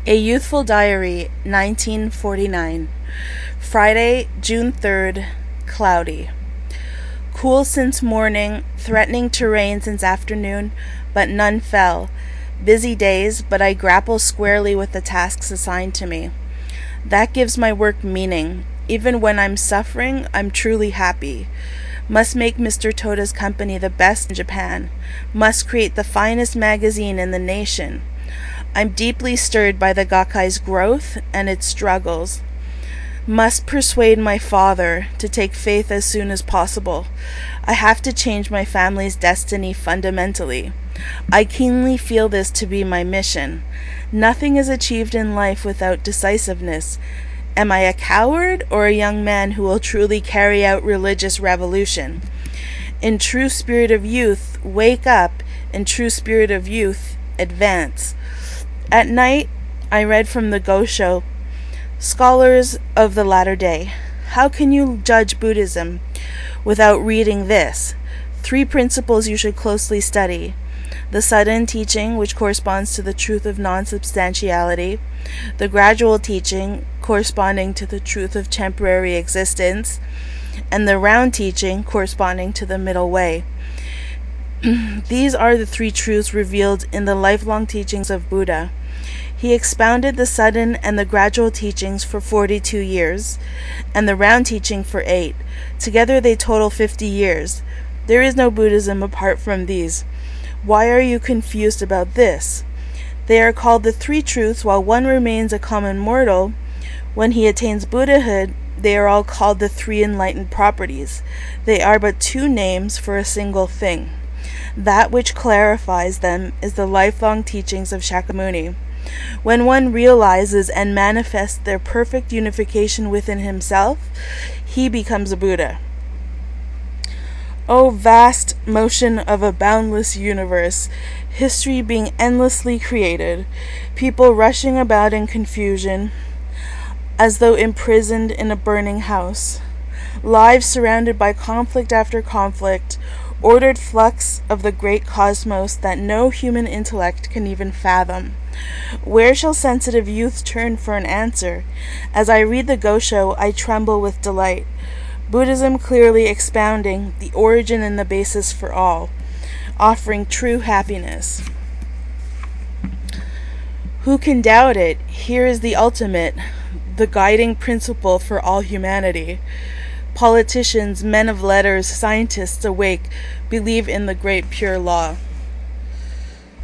A Youthful Diary, 1949. Friday, June 3rd, cloudy. Cool since morning, threatening to rain since afternoon, but none fell. Busy days, but I grapple squarely with the tasks assigned to me. That gives my work meaning. Even when I'm suffering, I'm truly happy. Must make Mr. Toda's company the best in Japan. Must create the finest magazine in the nation. I'm deeply stirred by the Gakkai's growth and its struggles. Must persuade my father to take faith as soon as possible. I have to change my family's destiny fundamentally. I keenly feel this to be my mission. Nothing is achieved in life without decisiveness. Am I a coward or a young man who will truly carry out religious revolution? In true spirit of youth, wake up. In true spirit of youth, advance. At night, I read from the Gosho, Scholars of the Latter Day. How can you judge Buddhism without reading this? 3 principles you should closely study. The sudden teaching, which corresponds to the truth of non-substantiality. The gradual teaching, corresponding to the truth of temporary existence. And the round teaching, corresponding to the middle way. These are the 3 truths revealed in the lifelong teachings of Buddha. He expounded the sudden and the gradual teachings for 42 years, and the round teaching for 8. Together they total 50 years. There is no Buddhism apart from these. Why are you confused about this? They are called the 3 truths, while one remains a common mortal. When he attains Buddhahood, they are all called the 3 enlightened properties. They are but 2 names for a single thing. That which clarifies them is the lifelong teachings of Shakyamuni. When one realizes and manifests their perfect unification within himself, he becomes a Buddha. O vast motion of a boundless universe, history being endlessly created, people rushing about in confusion, as though imprisoned in a burning house, lives surrounded by conflict after conflict, ordered flux of the great cosmos that no human intellect can even fathom. Where shall sensitive youth turn for an answer? As I read the Gosho, I tremble with delight. Buddhism clearly expounding the origin and the basis for all, offering true happiness. Who can doubt it? Here is the ultimate, the guiding principle for all humanity. Politicians, men of letters, scientists awake, believe in the great pure law.